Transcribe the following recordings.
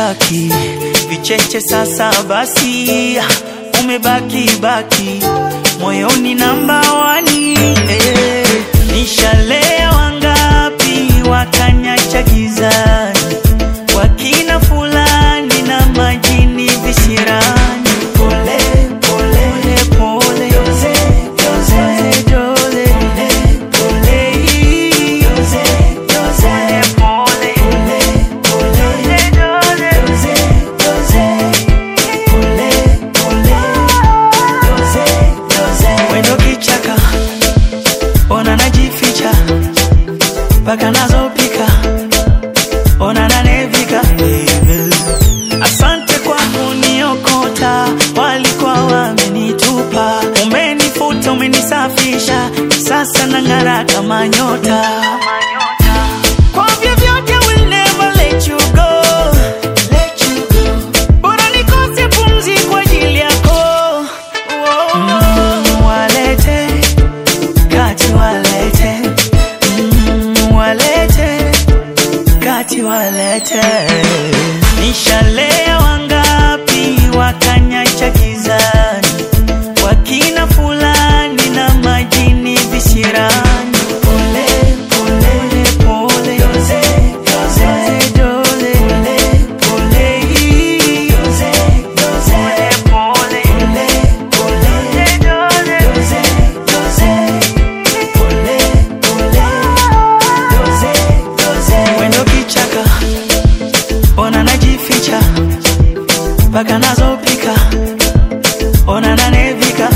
sitaki vicheche sasa basi, umebaki baki moyoni namba 1. Nishalea wangapi wakanyacha gizani, wakina fulani na majini visirani. Pole pole pole doze doze doze pole doze doze pole pole doze doze pole pole doze doze. Wendo kichaka ona najificha, paka nazo pika ona nanevika. Asante kwa kuniokota, walikuwa wamenitupa, umenifuta umenisafisha, sasa nang'ara kama nyota. Kwa vyovyote will never let you go, let you go. Bora nikose pumzi kwa ajili yako. Walete kati walete, walete kati walete. Nishalea wangapi wakanyacha gizani, wakina fulani na majini visirani. Pole pole pole doze doze doze pole doze doze pole pole doze doze pole pole doze doze. Wendo kichaka ona najificha, paka nazo pika ona nanevika.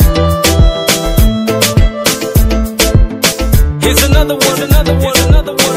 Here's another one, another one, another one.